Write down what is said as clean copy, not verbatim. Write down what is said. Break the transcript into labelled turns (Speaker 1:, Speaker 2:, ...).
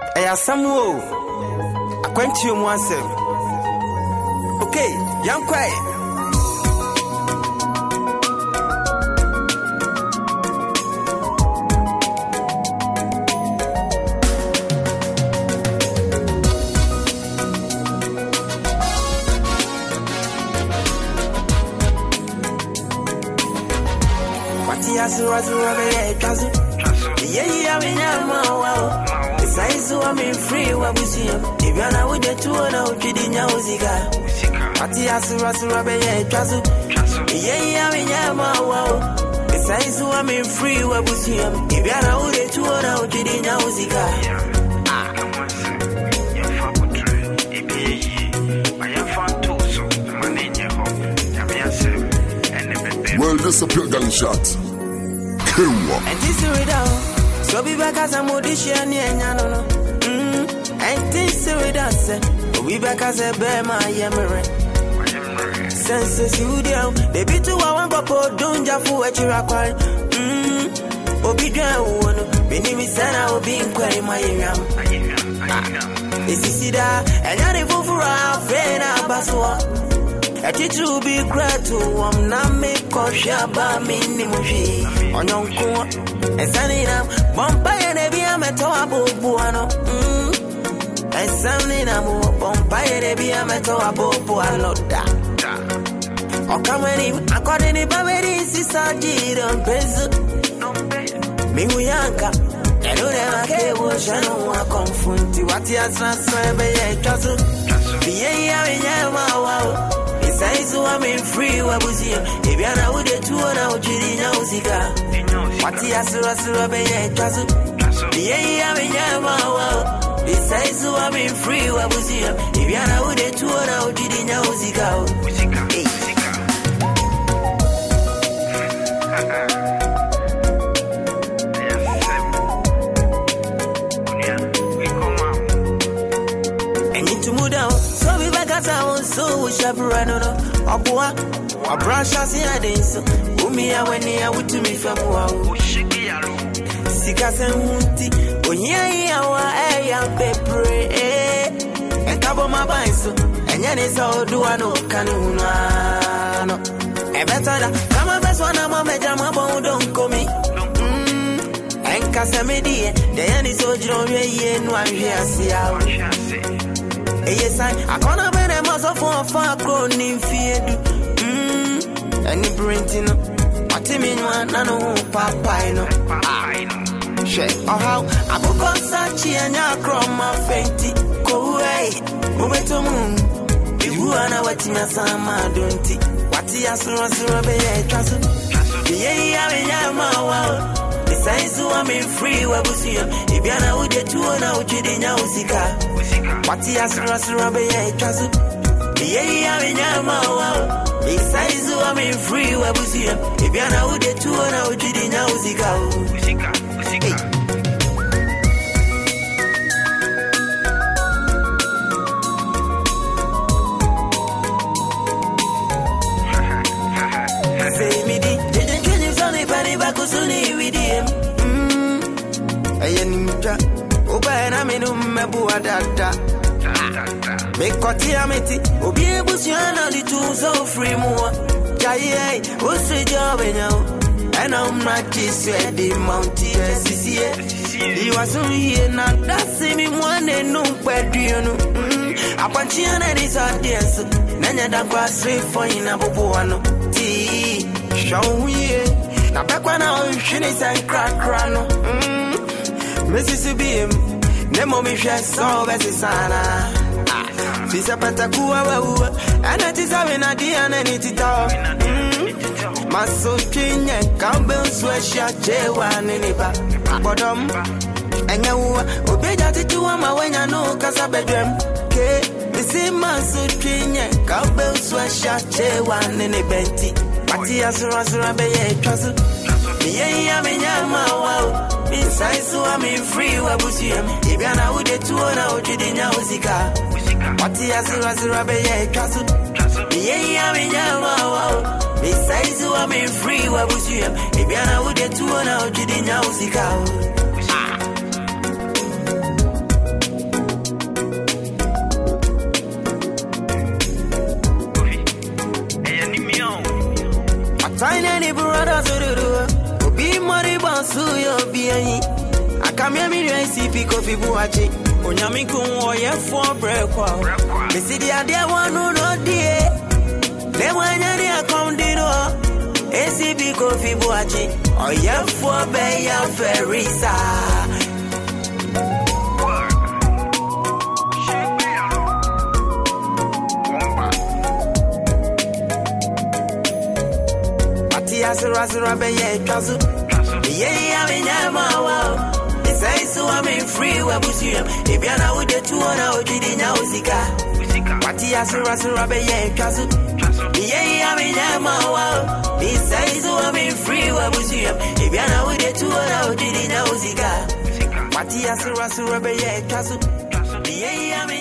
Speaker 1: Eya Samuel, akwenti yo mwasem. Okay, young quiet.
Speaker 2: I'm free, what we see. If you're not with the two, now you didn't know Zika. Besides, I'm free, what we see. If you're not with the two, now you didn't know Zika.
Speaker 3: Well, this is a pure gunshot.
Speaker 2: And this is it out. So be back as a modician, no. And this is it out. We back as a bear, my yammer. Senses you down. They be to our one couple, don't just for what you're acquiring. Obedient, Benny Sana will be in query my yam. This is that, and I never for our friend, Abaswa. A teacher will be glad to not make caution about me, Nimushi. On your court, and sunny up, Bombay and Ebi, I'm a toabo buano. And sunny up, Bombay and Ebi, I'm a toabo buano. Or come in, according to Babedi, Sister Gideon Peso. Mihuyanka, and you never care what I know. I confront you. What you are transferred by a castle. The Yama. I'm free, what was here? If you're not with the two, now you didn't know Zika. What he has to obey a castle. Yeah, besides, I'm free, what was here? If you're not with the two, now you didn't know Zika. And you to move down, so we back as I was so we shall run on. Abua, a branch as I did so. Umia when you are with me from wow. Sikas and Hunti, when you are a paper, and cover my bicycle, and Yanis all do I know Canuna. A better, come on, best one, I'm a major, don't call me. And Casamedi, the Yanis all drawn ye and one here, see out. Yes, I can't bear a muscle for a far grown in fear. And the printing, what you mean, one, I know, Papa, I know. Shake, or how I go Consachi and your chroma fainty. Go away, move to moon. If you are not watching us, I'm don't it. What he has to us, Rabbi, trust. Yeah, besides, I'm free, what was here? If you're not with the two, now you didn't know Zika. What he has to us, Rabbi, trust. Yeah, besides, I'm free, what was here? If you're not with the two, now you didn't know Zika. Say me, didn't you only penny back with him? I am Oba and I'm in Mabuadata. Make Cotiamity, Obi Busiana, the two so free more. Jay, what's the job now? And I'm not just said the mountain. He was only here, not that same one and no pedriano. Apachiana is our dears. Nanya da Quasri for in Abuano. Tea, show me. Now back when I was finished and crack. Mississippi, Nemo Michel saw Bessana. Fisa Patakua, and it is having a dear and it all. Maso King and Campbell Sweatshirt, J1 in the back. Bottom, and you obey that to one when I know Casabedram. Okay, we see Maso King and Campbell Sweatshirt, J1 in the Benty. Patias Rasurabe, Trussel. Yeah, wow. Besides, so I'm free, what was him? If you're not with the two, now you didn't know Zika. Patias Rasurabe, Trussel. Yeah, wow. Besides, so I'm free, what was him? If you're not with the two, now you didn't know Zika. Tiny brothers do be money bansu yo be I come here me see pick people watching. Onyami kun oye for break wow. Me see the idea one no die. They want ya come dino. AC pick people watching. Oye for be ya ferisa. Asura be ye kazu. Ye ya me nyama wow. Say so I'm in free where busium. If you're not with the 200 did now zika. Wati asura be ye kazu. Ye ya me nyama wow. Say so I'm in free where busium. If you're not with the 200 did now zika. Wati asura be ye kazu. Ye ya me